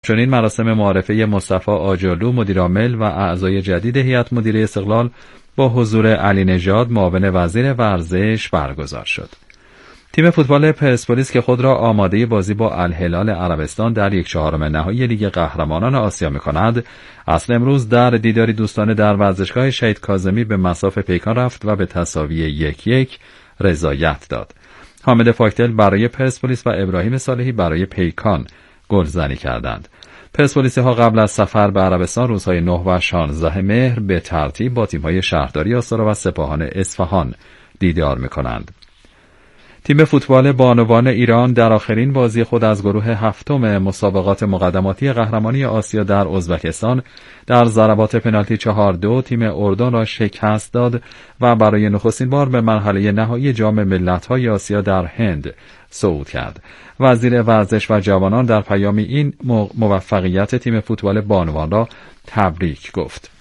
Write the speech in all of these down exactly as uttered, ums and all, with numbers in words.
همچنین مراسم معارفه مصطفی آجرلو مدیرعامل و اعضای جدید هیئت مدیره استقلال با حضور علی نژاد معاون وزیر ورزش برگزار شد. تیم فوتبال پرسپولیس که خود را آماده بازی با الهلال عربستان در یک چهارم نهایی لیگ قهرمانان آسیا می‌کند، اصل امروز در دیداری دوستانه در ورزشگاه شهید کاظمی به مصاف پیکان رفت و به تساوی یک یک رضایت داد. حامد فاکتل برای پرسپولیس و ابراهیم صالحی برای پیکان گلزنی کردند. پرسپولیسی ها قبل از سفر به عربستان روزهای نه و شانزده مهر به ترتیب با تیم‌های شهرداری آستارا و سپاهان اصفهان دیدار می‌کنند. تیم فوتبال بانوان ایران در آخرین بازی خود از گروه هفتم مسابقات مقدماتی قهرمانی آسیا در ازبکستان در ضربات پنالتی چهار دو تیم اردن را شکست داد و برای نخستین بار به مرحله نهایی جام ملت‌های آسیا در هند صعود کرد. وزیر ورزش و جوانان در پیامی این موفقیت تیم فوتبال بانوان را تبریک گفت.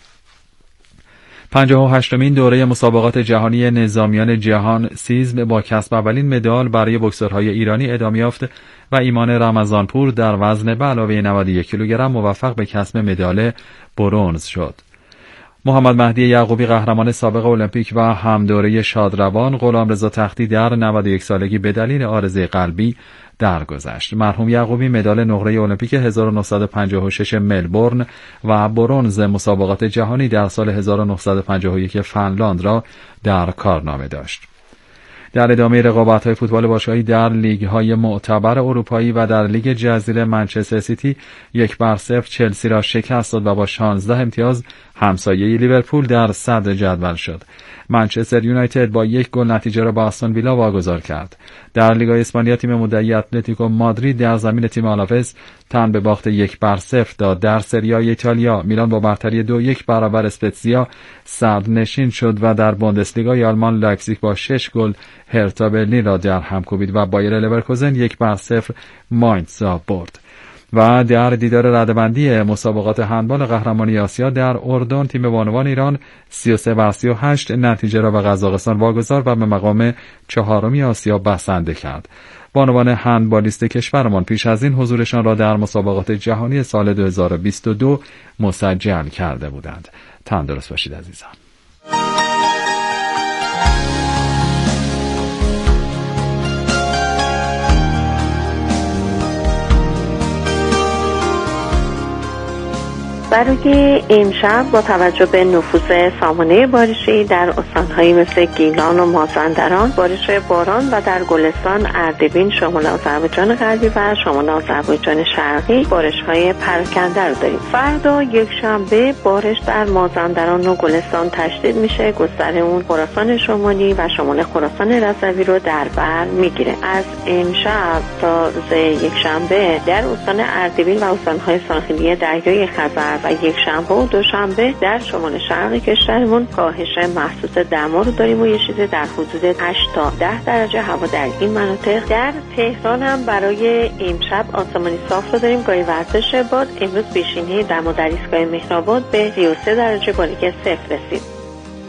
پنجاه و هشتمین دوره مسابقات جهانی نظامیان جهان سیزم با کسب اولین مدال برای بوکسورهای ایرانی ادامه یافت و ایمان رمضانپور در وزن به علاوه نود و یک کیلوگرم موفق به کسب مدال برنز شد. محمد مهدی یعقوبی قهرمان سابق المپیک و همدوره شادروان غلامرضا تختی در نود و یک سالگی به دلیل عارضه قلبی درگذشت. مرحوم یعقوبی مدال نقره المپیک هزار و نهصد و پنجاه و شش ملبورن و برنز مسابقات جهانی در سال هزار و نهصد و پنجاه و یک فنلاند را در کارنامه داشت. در ادامه رقابت‌های فوتبال باشگاهی در لیگ‌های معتبر اروپایی و در لیگ جزیره منچستر سیتی یک بر صفر چلسی را شکست داد و با شانزده امتیاز همسایه لیورپول در صدر جدول شد. منچستر یونایتد با یک گل نتیجه را با آستون ویلا واگذار کرد. در لیگ اسپانیا تیم مدعی اتلتیکو مادرید در زمین تیم آلاوز تن به باخت یک بر صفر داد. در سری آ ایتالیا میلان با برتری دو یک برابر اسپتزیا صدرنشین شد و در بوندسلیگای آلمان لایپزیگ با شش گل هرتا برلین را در هم کوبید و بایر لورکوزن یک بر صفر ماینتس را برد. و در دیدار رده‌بندی مسابقات هندبال قهرمانی آسیا در اردن تیم بانوان ایران سی و سه بر سی و هشت نتیجه را به قزاقستان واگذار و به مقام چهارمی آسیا بسنده کرد. بانوان هندبالیست کشورمان پیش از این حضورشان را در مسابقات جهانی سال دو هزار و بیست و دو مسجل کرده بودند. تندرست باشید عزیزان. برای امشب با توجه به نفوذ سامانه بارشی در استان‌هایی مثل گیلان و مازندران، بارش‌های باران و در گلستان، اردبیل، شمال آذربایجان غربی و شمال آذربایجان شرقی بارش‌های پراکنده رو داریم. فردا یک شنبه بارش در مازندران و گلستان تشدید میشه، گستره اون خراسان شمالی و شمال خراسان رضوی رو در بر میگیره. از امشب تا روز یک شنبه در استان اردبیل و استان‌های ساحلی دریای خزر و یک شنبه و دوشنبه در شمال شرق کشورمون کاهش محسوس دما رو داریم و یه چیزی در حدود هشت تا ده درجه هوا در این مناطق. در تهران هم برای امشب آسمانی صاف رو داریم، گاهی ورزش باد. امروز بیشینه دما در ایستگاه مهرآباد به سی و سه درجه با لیگ صفر رسید.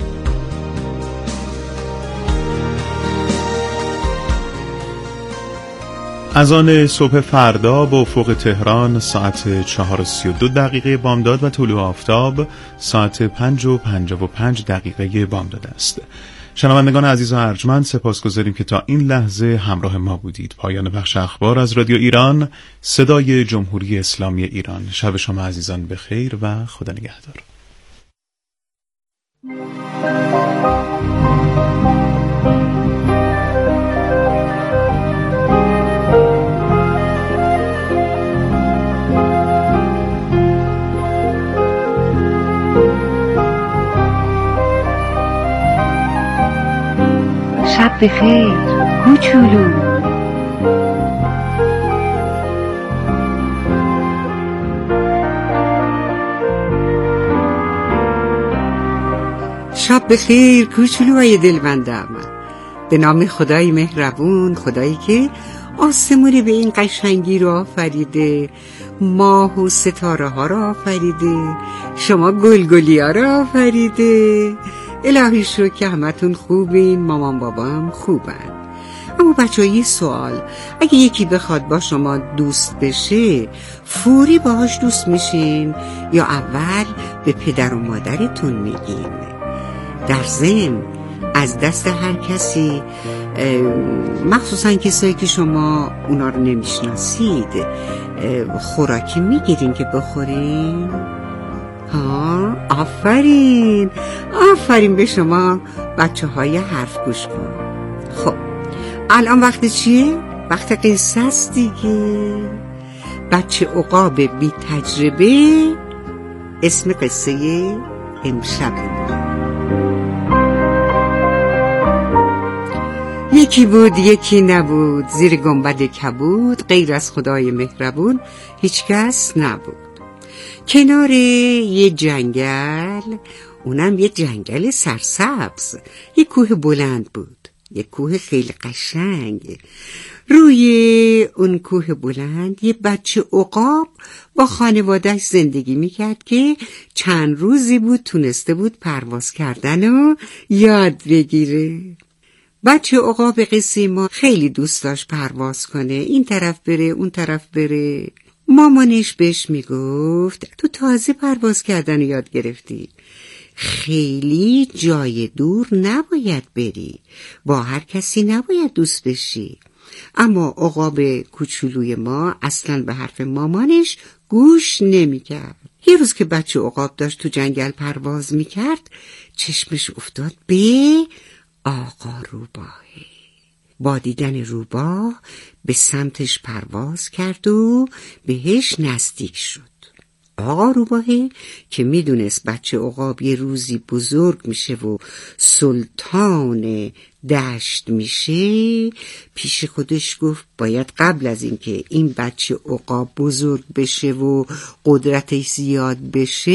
از آن صبح فردا با افق تهران ساعت چهار و سی و دو دقیقه بامداد و طلوع آفتاب ساعت پنج و پنجاه و پنج دقیقه بامداد است. شنوندگان عزیز و ارجمند، سپاسگزاریم که تا این لحظه همراه ما بودید. پایان بخش اخبار از رادیو ایران، صدای جمهوری اسلامی ایران. شب شما عزیزان بخیر و خدا نگهدار. شب بخیر کوچولو. شب بخیر کوچولوهای دلبندم. به نام خدای مهربون، خدایی که آسمون به این قشنگی رو آفریده، ماه و ستاره ها رو آفریده، شما گلگلی ها رو آفریده. الهی شکر که همتون خوبین، مامان بابا هم خوبن. اما بچه های سوال، اگه یکی بخواد با شما دوست بشه فوری باهاش دوست میشین یا اول به پدر و مادرتون میگین؟ در ضمن از دست هر کسی، مخصوصا کسایی که شما اونا رو نمیشناسید، خوراکی میگیرین که بخورین؟ ها، آفرین آفرین به شما بچه های حرف گوش کن. خب الان وقت چیه؟ وقت قصه است دیگه. بچه عقاب بی تجربه اسم قصه امشب. یکی بود یکی نبود، زیر گنبد کبود، غیر از خدای مهربون هیچ کس نبود. کنار یه جنگل، اونم یه جنگل سرسبز، یه کوه بلند بود، یه کوه خیلی قشنگ. روی اون کوه بلند یه بچه عقاب با خانوادهش زندگی میکرد که چند روزی بود تونسته بود پرواز کردن و یاد بگیره. بچه عقاب قصه ما خیلی دوست داشت پرواز کنه، این طرف بره اون طرف بره. مامانش بهش میگفت تو تازه پرواز کردن یاد گرفتی، خیلی جای دور نباید بری، با هر کسی نباید دوست بشی. اما عقاب کوچولوی ما اصلاً به حرف مامانش گوش نمیکرد. یه روز که بچه عقاب داشت تو جنگل پرواز میکرد، چشمش افتاد به آقا روباهه. با دیدن روباه به سمتش پرواز کرد و بهش نزدیک شد. آقا روباهه که میدونست بچه عقاب یه روزی بزرگ میشه و سلطان دشت میشه، پیش خودش گفت باید قبل از اینکه این بچه عقاب بزرگ بشه و قدرتش زیاد بشه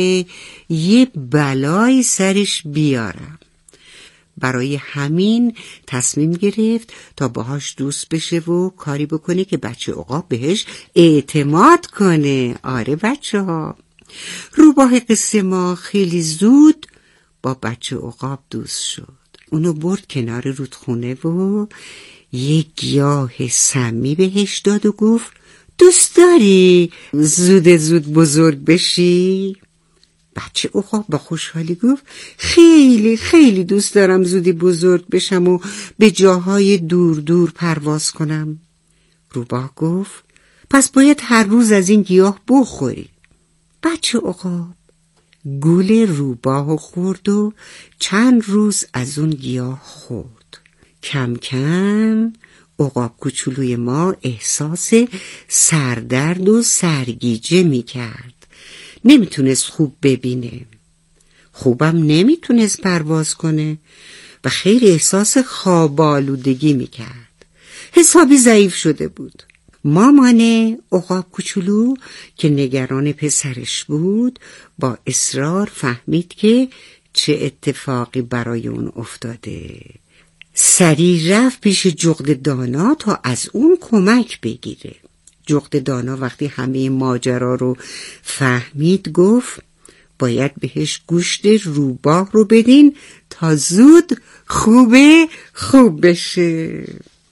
یه بلای سرش بیارم. برای همین تصمیم گرفت تا باهاش دوست بشه و کاری بکنه که بچه عقاب بهش اعتماد کنه. آره بچه ها، روباه قصه ما خیلی زود با بچه عقاب دوست شد. اونو برد کنار رودخونه و یک گیاه سمی بهش داد و گفت دوست داری زود زود بزرگ بشی؟ بچه عقاب با خوشحالی گفت خیلی خیلی دوست دارم زودی بزرگ بشم و به جاهای دور دور پرواز کنم. روباه گفت پس باید هر روز از این گیاه بخوری. بچه عقاب گول روباه خورد و چند روز از اون گیاه خورد. کم کم عقاب کوچولوی ما احساس سردرد و سرگیجه می کرد. نمیتونست خوب ببینه، خوبم نمیتونست پرواز کنه و خیلی احساس خواب‌آلودگی میکرد. حسابی ضعیف شده بود. مامان عقاب کوچولو که نگران پسرش بود با اصرار فهمید که چه اتفاقی برای اون افتاده. سریع رفت پیش جغد دانا تا از اون کمک بگیره. جغد دانا وقتی همه ماجرا رو فهمید گفت باید بهش گوشت روباه رو بدین تا زود خوبه خوب بشه.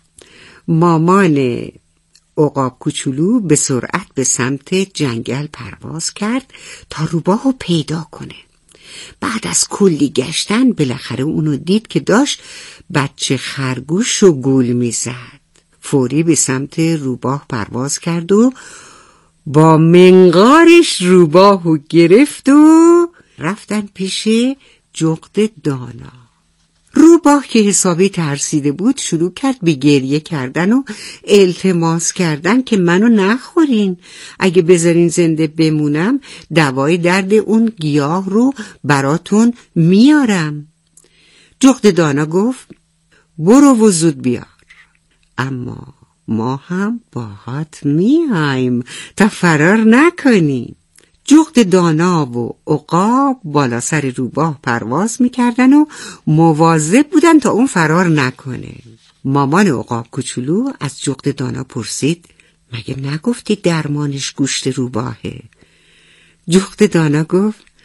مامان عقاب کوچولو به سرعت به سمت جنگل پرواز کرد تا روباه رو پیدا کنه. بعد از کلی گشتن بالاخره اونو دید که داشت بچه خرگوش رو گول میزد. فوری به سمت روباه پرواز کرد و با منقارش روباهو گرفت و رفتن پیش جغد دانا. روباه که حسابی ترسیده بود شروع کرد به گریه کردن و التماس کردن که منو نخورین، اگه بذارین زنده بمونم دوای درد اون گیاه رو براتون میارم. جغد دانا گفت برو و زود بیار، اما ما هم باهات میایم تا فرار نکنیم. جغد دانا و عقاب بالا سر روباه پرواز میکردن و مواظب بودن تا اون فرار نکنه. مامان عقاب کوچولو از جغد دانا پرسید مگه نگفتی درمانش گوشت روباهه؟ جغد دانا گفت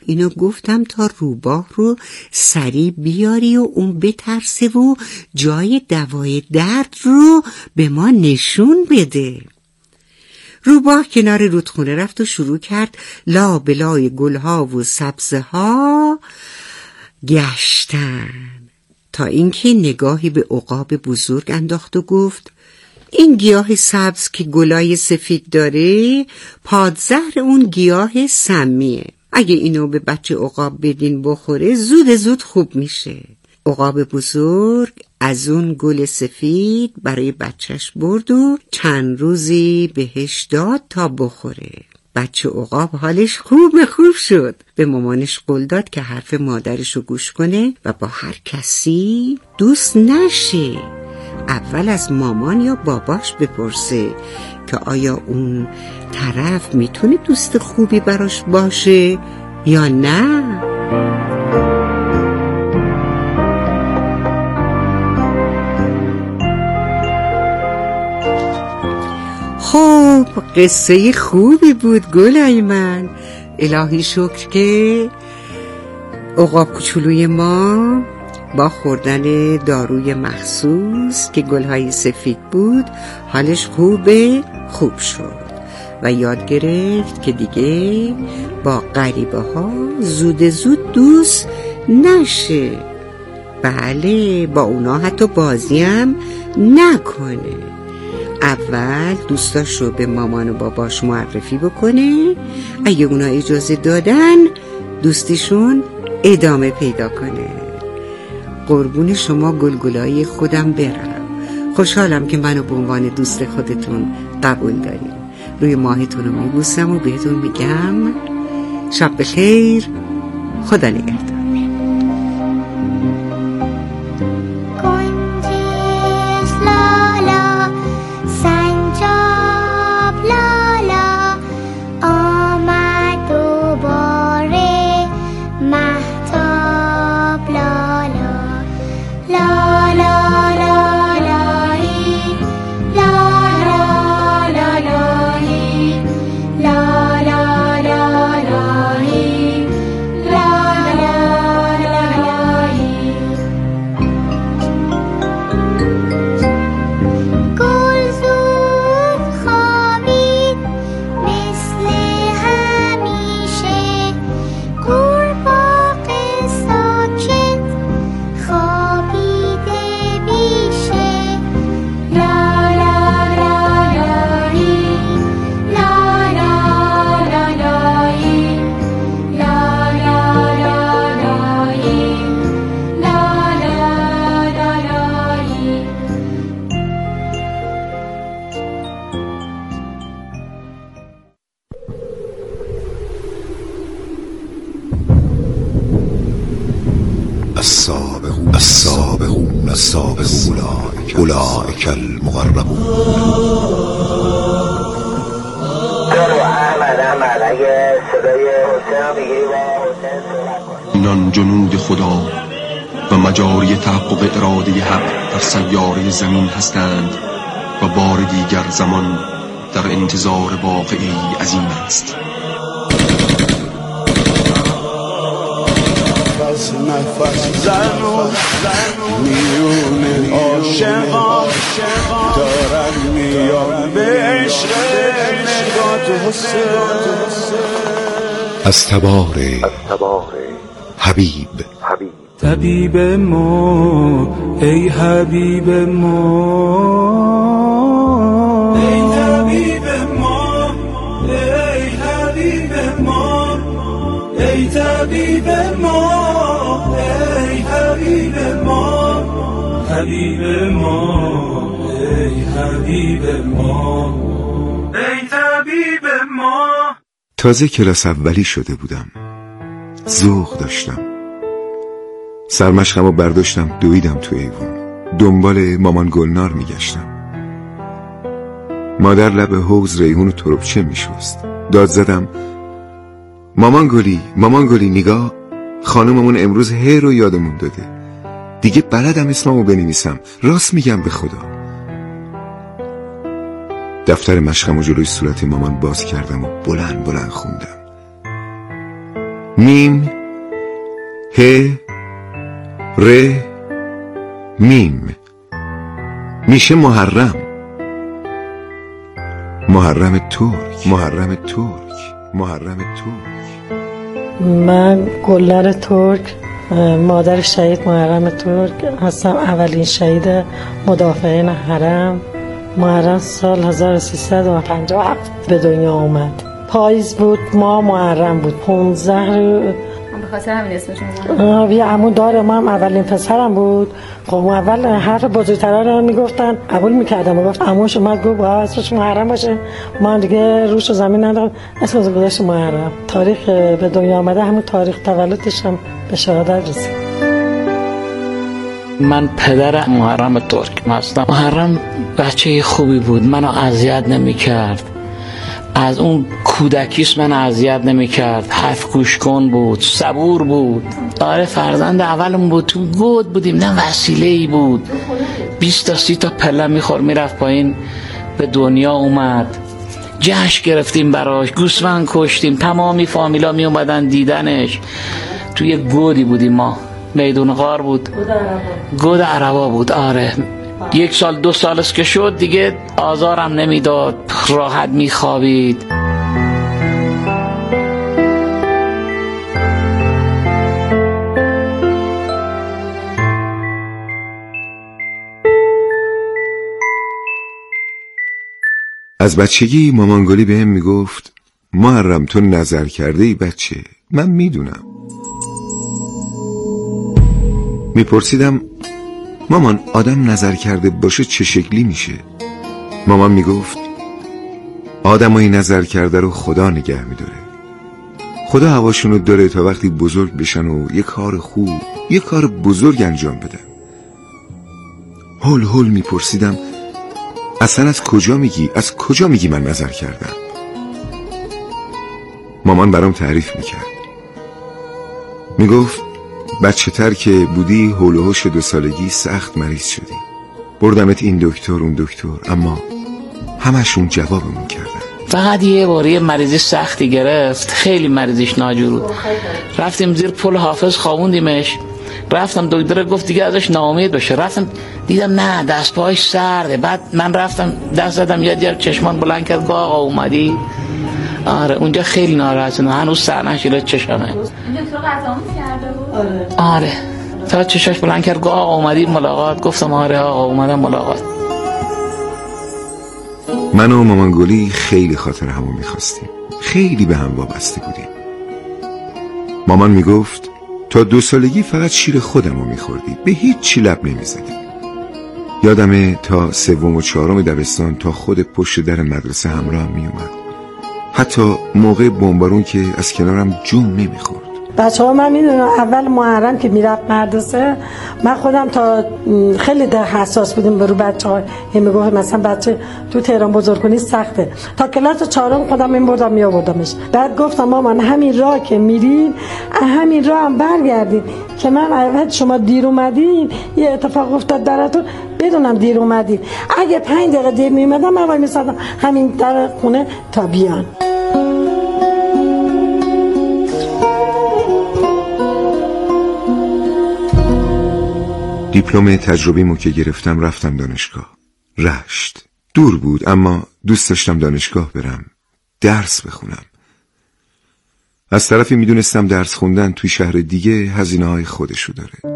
اینو گفتم تا روباه رو سریع بیاری و اون بترسه و جای دوای درد رو به ما نشون بده. روباه کنار رودخونه رفت و شروع کرد لا بلای گلها و سبزه ها گشتن، تا اینکه نگاهی به عقاب بزرگ انداخت و گفت این گیاه سبز که گلای سفید داره پادزهر اون گیاه سمیه. اگه اینو به بچه عقاب بدین بخوره زود زود خوب میشه. عقاب بزرگ از اون گل سفید برای بچهش برد و چند روزی بهش داد تا بخوره. بچه عقاب حالش خوب خوب شد. به مامانش قول داد که حرف مادرشو گوش کنه و با هر کسی دوست نشه. اول از مامان یا باباش بپرسه که آیا اون طرف میتونه دوست خوبی براش باشه یا نه. خب قصه خوبی بود گلای من. الهی شکر که عقاب کوچولوی ما با خوردن داروی مخصوص که گلهای سفید بود حالش خوبه خوب شد و یاد گرفت که دیگه با غریبه ها زود زود دوست نشه. بله با اونا حتی بازی هم نکنه. اول دوستاش رو به مامان و باباش معرفی بکنه، اگه اونا اجازه دادن دوستیشون ادامه پیدا کنه. قربون شما گلگلای خودم برم. خوشحالم که منو به عنوان دوست خودتون قبول داریم. روی ماهتون رو میبوسم و بهتون میگم شب بخیر، خدا نگهدار. السابقون السابقون السابقون اولئک المقربون. اینان جنود خدا و مجاری تحقق اراده حق در سیاره زمین هستند و بار دیگر زمان در انتظار واقعی عظیم است. نفس زن و میون عاشقان دارن میان به عشق نگاه حسین. از تبار حبیب. طبیب ما ای حبیب ما، ای طبیب ما ای حبیب ما، ای طبیب ما ای حبیب ما، حبیب ما ای حبیب ما، ای طبیب ما. تازه کلاس اولی شده بودم، ذوق داشتم. سرمشقم رو برداشتم دویدم تو ایوون، دنبال مامان گلنار میگشتم. مادر لب حوض ریحون و تربچه میشست. داد زدم مامان گلی مامان گلی نگاه، خانوممون امروز هی رو یادمون داده. دیگه بلدم اسممو بنویسم، راست میگم به خدا. دفتر مشقم و جلوی صورت مامان باز کردم و بلند بلند خوندم. میم ه ر میم میشه محرم. محرم ترک محرم ترک محرم ترک. من گلنار ترک، مادر شهید محرم ترک هستم، اولین شهید مدافعین حرم. محرم سال هزار و سیصد و پنجاه و هفت به دنیا اومد. پاییز بود، ما محرم بود. پونزده رو به خاطر همین اسمشون بود. یه عمو داره، ما هم اولین پسرم بود. خب اول حرف بزرگترا رو میگفتن، قبول میکردم و گفت عموش اومد گفت با اسمش محرم باشه. ما دیگه روش و زمین ندارم، اسمش گذاشت محرم. تاریخ به دنیا آمده همون تاریخ تولدش هم به شهادت رسید. من پدر محرم ترک هستم. محرم بچه خوبی بود، منو اذیت نمی‌کرد. از اون کودکیش من اذیت نمی‌کرد. حرف گوش کن بود، صبور بود. آره فرزند اولم بود. تو گود بودیم، نه وسیله‌ای بود. بیست تا سی تا پله می‌خور میرفت پایین. به دنیا اومد. جشن گرفتیم براش، گوسفند کشتیم، تمامی فامیلا می اومدن دیدنش. توی گودی بودیم ما، میدون غار بود، گود عربا بود. آره یک سال دو سال است که شد دیگه آزارم نمیداد، راحت میخوابید. از بچگی مامان گلی بهم میگفت محرم تو نظر کرده ای بچه. من میدونم. میپرسیدم مامان آدم نظر کرده باشه چه شکلی میشه؟ مامان میگفت آدمایی نظر کرده رو خدا نگه میداره. خدا هواشونو داره تا وقتی بزرگ بشن و یه کار خوب، یه کار بزرگ انجام بدن. هول هول میپرسیدم اصلا از کجا میگی؟ از کجا میگی من نظر کردم؟ مامان برام تعریف میکرد. میگفت بچه تر که بودی هول و هوش دو سالگی سخت مریض شدی، بردمت این دکتر اون دکتر، اما همشون جوابمون کردن. فقط یه باری مریضی سختی گرفت، خیلی مریضیش ناجور بود. رفتیم زیر پل حافظ خوابوندیمش. رفتم دکتر گفت دیگه ازش ناامید بشه. رفتم دیدم نه دست پاهاش سرده. بعد من رفتم دست زدم یه دیار چشمان بلند کرد گفت آقا اومدی. آره اونجا خیلی ناراحت شدم، هنوز سر نشیده چشمه. این دکتر قطعامون کرده بود؟ آره آره تا چشاش بلند کرد گفت آقا اومدی ملاقات. گفتم آره آقا اومدم ملاقات. من و مامان گلی خیلی خاطر همو میخواستیم، خیلی به هم وابسته بودیم. مامان میگفت تا دو سالگی فقط شیر خودمو میخوردی، به هیچ چی لب نمیزدی. یادمه تا سوم و چهارم دبستان تا خود پشت در مدرسه همراه میومد، حتی موقع بمبارون که از کنارم جون نمیخورد. بچه ها من میدونم اول محرم که میرفت مدرسه، من خودم تا خیلی در حساس بودیم برو بچه ها. هم میگفت مثلا بچه تو تهران بزرگ کنی سخته. تا کلاس چهارم خودم این بردم می آوردمش. بعد گفتم مامان همین راه که میرین همین راه هم برگردین که من اول شما دیر اومدین یه اتفاق افتاد درتون بدونم دیر اومدین. اگه پنج دقیقه دیر میومدم من وای میسادم همین در خونه تا بیان. دیپلم تجربیمو که گرفتم رفتم دانشگاه رشت. دور بود اما دوست داشتم دانشگاه برم، درس بخونم. از طرفی میدونستم درس خوندن توی شهر دیگه هزینه های خودشو داره.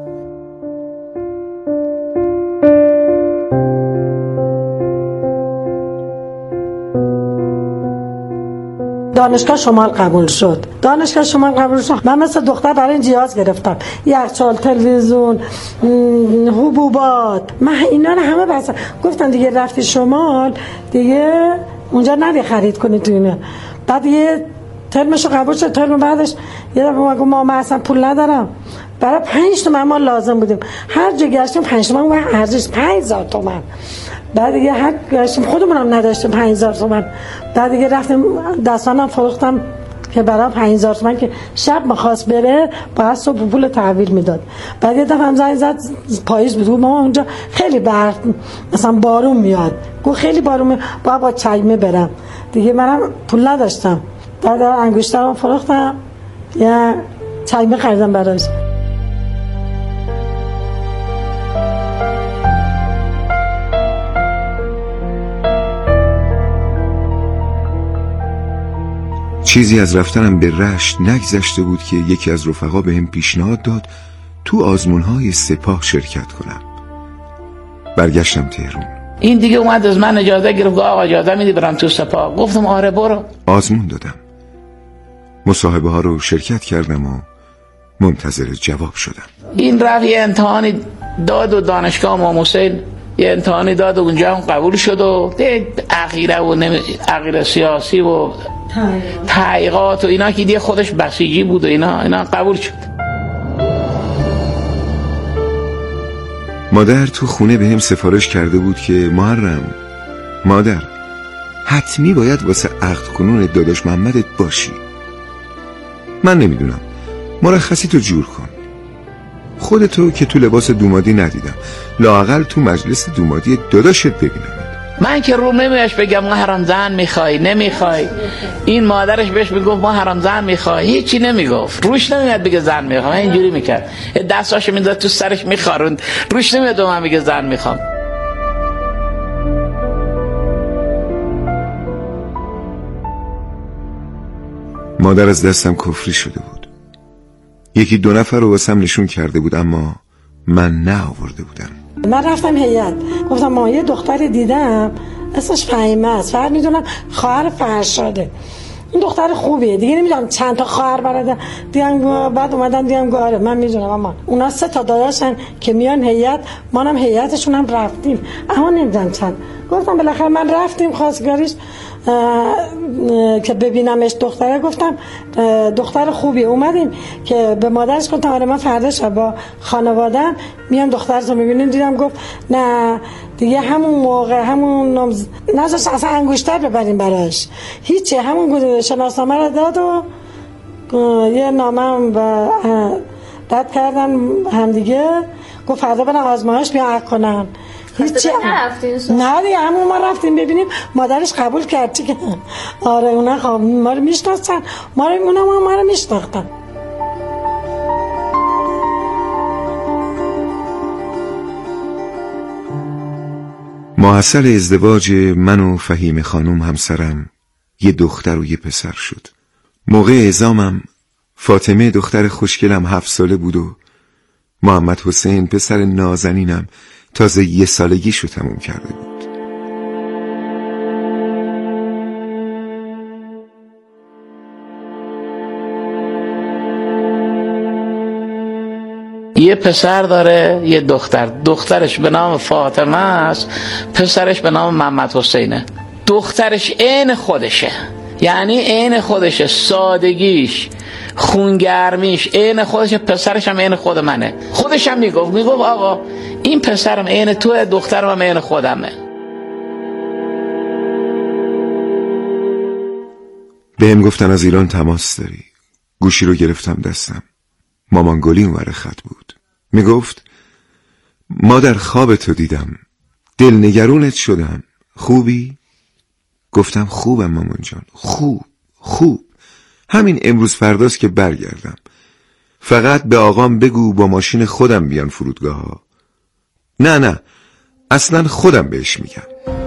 دانشگاه شمال قبول شد. دانشگاه شمال قبول شد. من مثل دختر برای این جهاز گرفتم، یخچال، تلویزیون، حبوبات. من اینا رو همه بس گفتن دیگه رفتی شمال دیگه اونجا نری خرید کنی تو اینه. بعد یه ترمشو قبول شد. ترم بعدش یه دفعه ما گفت ما اصلا پول ندارم. برای پنج تومن ما لازم بودیم. هر جا گشتیم پنج تومن و ارزش پنج هزار تومن. بعد دیگه هر گشتیم خودمون هم نداشتیم پنج هزار تومن. بعد دیگه رفتیم دستانم فروختم که برای پنج هزار تومن که شب می‌خواست بره باید صبح پول تحویل میداد. بعد یه دفعه هم زنگ زد پاییز بود ما اونجا خیلی برف مثلا بارون میاد. گفت خیلی بارون میاد باید با چایمه برم. دیگه منم پول نداشتم. بعد انگشترم فروختم یه چایمه خریدم براش. چیزی از رفتنم به رشت نگذشته بود که یکی از رفقا بهم پیشنهاد داد تو آزمون‌های سپاه شرکت کنم. برگشتم تهران. این دیگه اومد از من اجازه گرفت، آقا اجازه میدی برم تو سپاه؟ گفتم آره برو. آزمون دادم، مصاحبه ها رو شرکت کردم و منتظر جواب شدم. این رفت یه امتحانی داد و دانشگاه امام حسین یه امتحانی داد و اونجا هم قبول شد و عقیده و نمی... عقیده سیاسی و تحقیقات و اینا که دیگه خودش بسیجی بود و اینا اینا قبول شد. مادر تو خونه به هم سفارش کرده بود که محرم مادر حتمی باید واسه عقد کنون داداش محمدت باشی. من نمیدونم، مرخصی تو جور کن. خودتو که تو لباس دومادی ندیدم، لااقل تو مجلس دومادی داداشت ببینم. من که رو نمیاش بگم ما حرام زن میخوای نمیخوای، این مادرش بهش میگفت ما حرام زن میخوای، هیچی نمیگفت، روش نمیاد بگه زن میخوام. اینجوری میکرد، دستاشو میداد تو سرش میخاروند، روش نمیاد من میگه زن میخوام. مادر از دستم کفری شده بود. یکی دو نفر رو واسم نشون کرده بود اما من نه آورده بودم. من رفتم هیئت، گفتم ما یه دختری دیدم اسمش فهیمه است، فقط میدونم خواهر فرشاده، این دختر خوبیه، دیگه نمیدونم چند تا خواهر برادر دیدم. بعد اومدن دیدم آره من میدونم، اما اونا سه تا داداشن که میان هیئت، منم هیئتشون هم رفتیم اما نمیدونم چند. گفتم بالاخره من رفتیم خواستگاریش که ببینمش دختره، گفتم دختر خوبیه. اومدیم که به مادرش گفتم آره من فردا شب با خانواده‌ام میام دخترتو میبینیم. دیدم گفت نه دیگه همون موقع همون نمز... نذاش اصلا انگشتر ببریم براش، هیچی، همون شناسنامه رو داد و یه نامه هم داد کردن هم دیگه، گفت فردا برن آزمایش بیان عقد کنن. هیچی نه دیگه همون ما رفتیم ببینیم، مادرش قبول کرد که آره اونا خب ما رو میشناسن، ما رو اونا ما رو میشناختن. محصل ازدواج من و فهیمه خانم همسرم یه دختر و یه پسر شد. موقع اعزامم فاطمه دختر خوشگلم هفت ساله بود و محمد حسین پسر نازنینم تازه یه سالگیشو تموم کرده بود. یه پسر داره یه دختر، دخترش به نام فاطمه است، پسرش به نام محمد حسینه. دخترش عین خودشه، یعنی عین خودشه، سادگیش خونگرمیش عین خودشه، پسرش هم عین خود منه. خودش هم میگفت میگفت آقا این پسرم عین توه، دخترم هم عین خودمه. بهم گفتن از ایران تماس داری. گوشی رو گرفتم دستم. مامان گلی اونور خط بود. میگفت ما در خوابتو دیدم، دلنگرونت شدم، خوبی؟ گفتم خوبم مامان جان، خوب خوب، همین امروز فرداست که برگردم. فقط به آقام بگو با ماشین خودم بیان فرودگاه ها. نه نه اصلا خودم بهش میگم.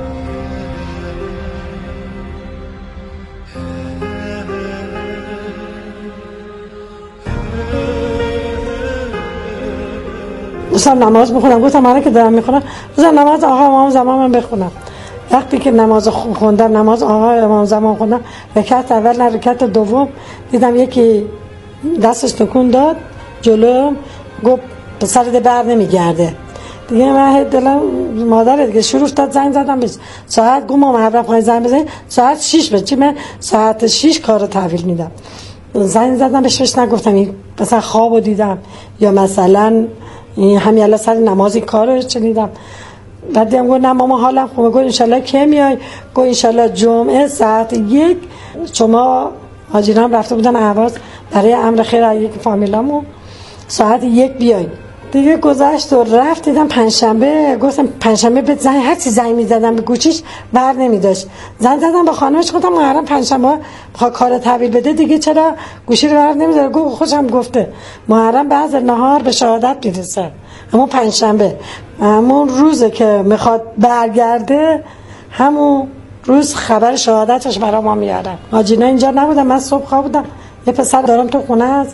دوستم نماز بخونم، گفتم من که دارم میخونم بذار نماز آقا امام زمان من بخونم. وقتی که نماز خوندم، نماز آقا امام زمان خوندم، رکعت اول نه رکعت دوم، دیدم یکی دستش تکون داد جلو، گفت پسرت بر نمیگرده دیگه. من دلم مادر دیگه شروع داد زنگ زدم بهش، ساعت گفتم ما هر وقت زنگ بزنی ساعت شش بچی، من ساعت شش کارو تحویل میدم. زنگ زدم بهش، بهش نگفتم این مثلا خوابو دیدم یا مثلا همین الان سر نمازی کارو شنیدم. بعد دیدم گفت نه ماما حالم خوبه. گفت ان شاءالله کی میای؟ گفت ان شاءالله جمعه ساعت یک. شما حاجیرام رفته بودن اهواز برای امر خیر یک فامیلامو، ساعت یک بیای. دیگه گذشت و رفت. دیدم پنجشنبه، گفتم پنجشنبه به زنگ هر چی زنگ می‌زدم به گوشیش بر نمی‌داشت. زنگ زدم به خانمش گفتم محرم پنجشنبه بخواد کار تحویل بده دیگه چرا گوشی رو بر نمی‌داره؟ گفت خوشم گفته محرم بعد از نهار به شهادت میرسه. اما پنجشنبه همون روزه که میخواد برگرده، همون روز خبر شهادتش برای ما میارن. حاجینا اینجا نبودم، من صبح خواب بودم. یه پسر دارم تو خونه است.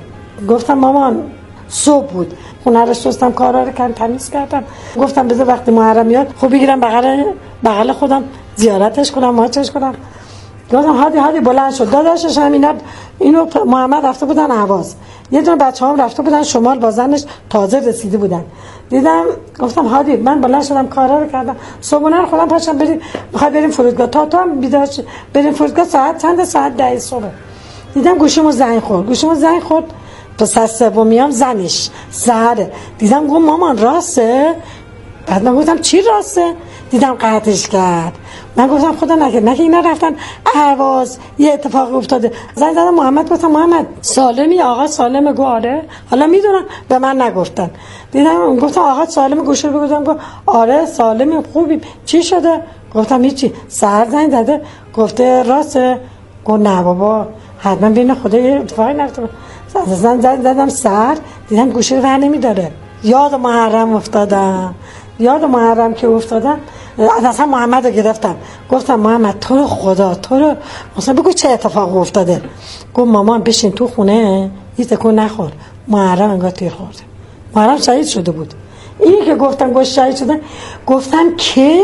گفتم مامان صبح بود، خونه رو شستم، کارا رو کردم، تمیز کردم. گفتم بذار وقتی محرم میاد خوب بگیرم بغل بغل خودم زیارتش کنم، ماچش کنم. گفتم هادی هادی بلند شد. داداشش هم اینا اینو محمد رفته بودن اهواز، یه دونه بچه‌هام رفته بودن شمال با زنش، تازه رسیده بودن. دیدم گفتم هادی، من بلند شدم کارا رو کردم، صبحونه رو خودم پاشم بریم میخواد بریم فرودگاه. تا تو هم بیدار بریم فرودگاه. ساعت چند؟ ساعت ده صبح. دیدم گوشیمو زنگ خورد. گوشیمو زنگ خورد پس سومیام زنش سحره. دیدم گفت مامان راسته؟ بعد من گفتم چی راسته؟ دیدم قطعش کرد. من گفتم خدا نکنه نکنه اینا رفتن اهواز یه اتفاقی افتاده. زنگ زدم محمد، گفتم محمد سالمی؟ آقا سالمه؟ گفت آره. حالا میدونم به من نگفتن. دیدم گفتم آقا سالمه؟ گوشی رو بگفتم گفت آره سالمی خوبی. چی شده؟ گفتم هیچی. سحر زنگ زده گفته راسته؟ گفت نه بابا حتما بین خدا یه اتفاقی نفته. زنگ زدم سحر، دیدم گوشی رو ور نمیداره. یاد محرم افتادم. یاد محرم که افتادم اصلا محمد رو گرفتم. گفتم محمد تو رو خدا تو رو مثلا بگو چه اتفاق افتاده. گفت مامان بشین تو خونه یه تکون نخور. محرم انگار تیر خورده. محرم شهید شده بود. اینی که گفتم گوش شهید شده، گفتم که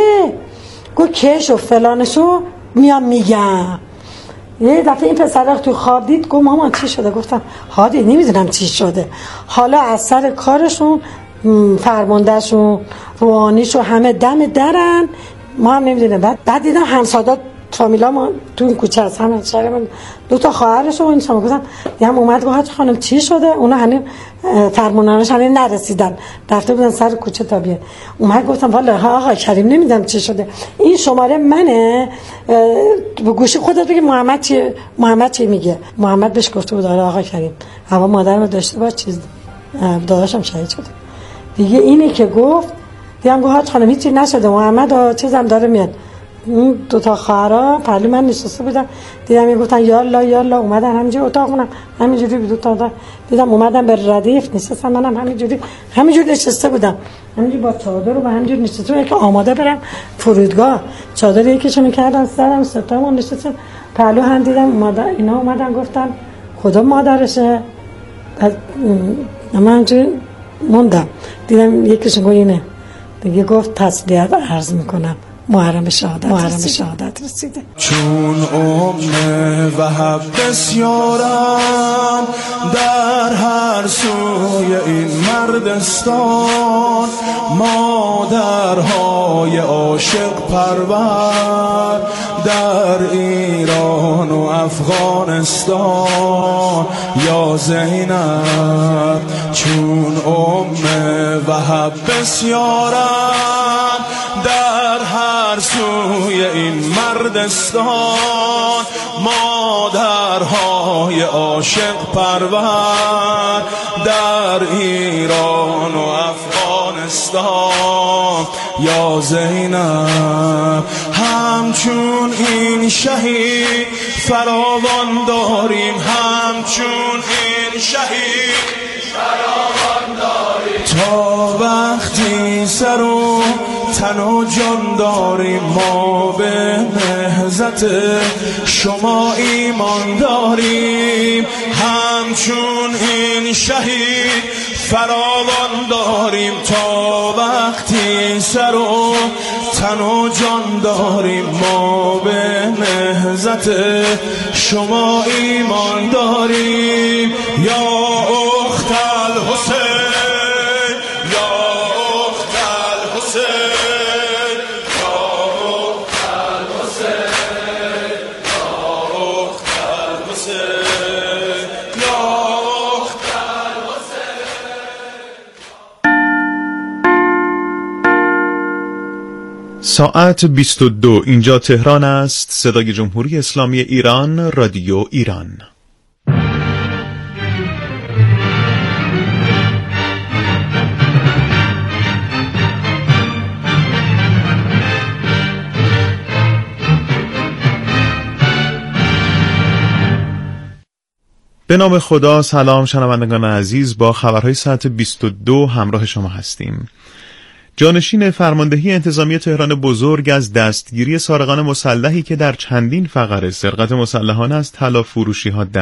گفت کشو فلانشو میام میگم. یه دفعه این پسر تو خواب دید، گفت مامان چی شده؟ گفتم هادی نمیدونم چی شده. حالا از سر کارشون فرماندهشون روحانیشون همه دم درن، ما هم نمیدونیم. بعد بعد دیدم همسادات فامیلا ما تو این کوچه هست، همه شهر دو تا خواهرش و این شما گفتم دیدم اومد گفت حاج خانم چی شده؟ اونا هنوز فرماندهاش هنوز نرسیدن، رفته بودن سر کوچه تا بیان. اومد گفتم والا آقا کریم نمیدونم چی شده. این شماره منه، به گوشی خودت بگی محمد چی محمد چی میگه. محمد بهش گفته بود آره آقا کریم هوا مادر رو داشته باش چیز داداشم شهید شده. دیگه اینی که گفت دیدم گفت حاج خانم هیچی نشده، محمد چیزم داره میاد. اون دو تا خواهرا پهلو من نشسته بودن، دیدم میگفتن یالا یالا. اومدن همینجوری اتاقمونم همینجوری بود، دو تا دیدم اومدن به ردیف نشستم، منم همینجوری همینجوری نشسته بودم، همینجوری با چادر رو با همینجوری نشسته بودم که آماده برم فرودگاه. چادر یکیشو میکردن سرم، ستامون نشستم پهلو هم. دیدم اومدن اینا اومدن گفتن خدا مادرشه. من همینجوری موندم. دیدم یکیشون گفت اینه دیگه، گفت تسلیت عرض میکنم محرم شهادت محرم شهادت رسیده. چون ام وهب بسیارم در هر سوی این مردستان، مادرهای عاشق پرور در ایران و افغانستان. یا زینب چون ام وهب بسیارم در هر سوی این مردستان، مادرهای عاشق پرور در ایران و افغانستان. یا زینب همچون این شهید فراوان داریم، همچون این شهید فراوان داریم، تا وقتی سر و تن و جان داریم. ما به نهضت شما ایمان داریم، همچون این شهید فراوان داریم، تا وقتی سر و تن و جان داریم. ما به نهضت شما ایمان داریم. یا اخت الحسین، یا اخت الحسین، یا اخت الحسین، یا اخت الحسین، یا اخت الحسین. ساعت بیست و دو اینجا تهران است. صدای جمهوری اسلامی ایران، رادیو ایران. به نام خدا. سلام شنوندگان عزیز، با خبرهای ساعت بیست و دو همراه شما هستیم. جانشین فرماندهی انتظامی تهران بزرگ از دستگیری سارقان مسلحی که در چندین فقره سرقت مسلحانه از طلا فروشی ها